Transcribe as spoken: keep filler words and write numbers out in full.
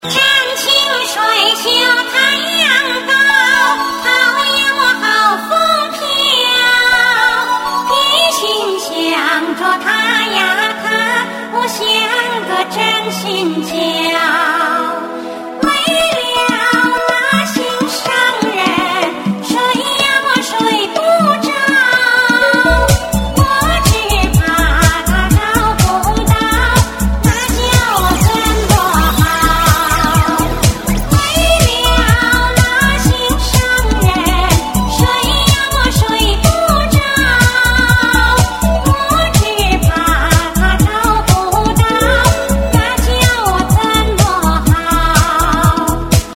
山清水秀太阳高，好烟我好风飘，一心想着他呀他，我像个真心交。